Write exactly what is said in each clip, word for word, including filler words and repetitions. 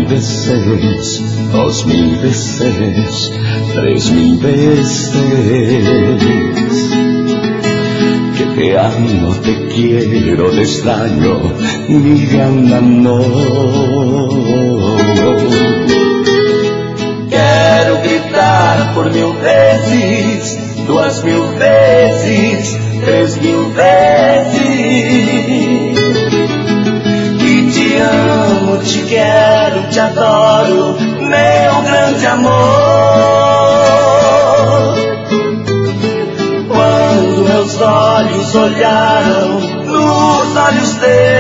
veces, dos mil veces, tres mil veces. Que te amo, te quiero, te extraño, mi gran amor. Quero gritar por mil vezes, duas mil vezes, três mil vezes. Que te amo, te quero, te adoro, meu grande amor. Quando meus olhos olharam nos olhos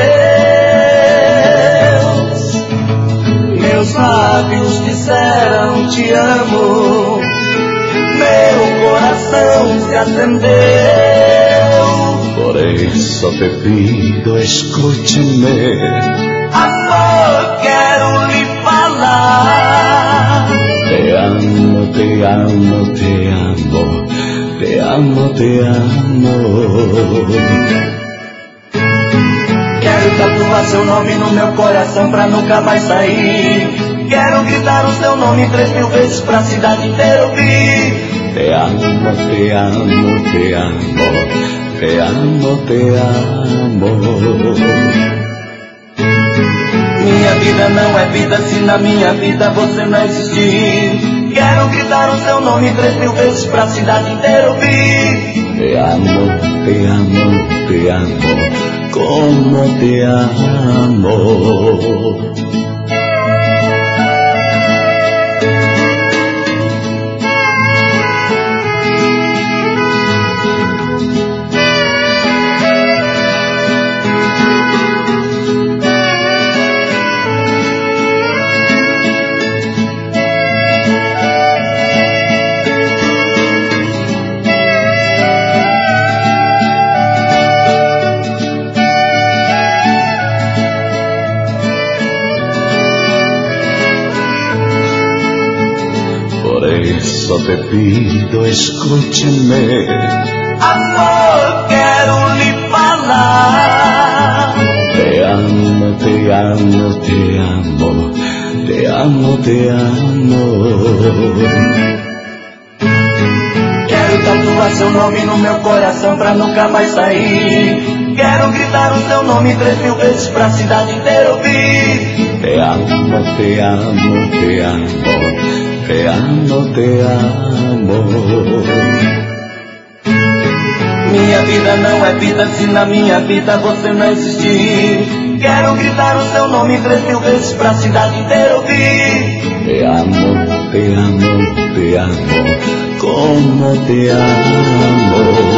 teus, meus lábios disseram te amo, meu coração se acendeu. Por eso te pido, escúchame, amor, quero lhe falar. Te amo, te amo, te amo, te amo, te amo. Quero tatuar seu nome no meu coração pra nunca mais sair. Quero gritar o seu nome três mil vezes pra cidade inteira ouvir. Te amo, te amo, te amo, te amo, te amo. Minha vida não é vida se na minha vida você não existir. Quero gritar o seu nome três mil vezes pra cidade inteira ouvir. Te amo, te amo, te amo, como te amo. Só te pido, escúchame, amor, quero lhe falar. Te amo, te amo, te amo, te amo, te amo. Quero tatuar seu nome no meu coração pra nunca mais sair. Quero gritar o seu nome três mil vezes pra cidade inteira ouvir. Te amo, te amo, te amo, te amo, te amo. Minha vida não é vida se na minha vida você não existir. Quero gritar o seu nome três mil vezes pra cidade inteira ouvir. Te amo, te amo, te amo, como te amo.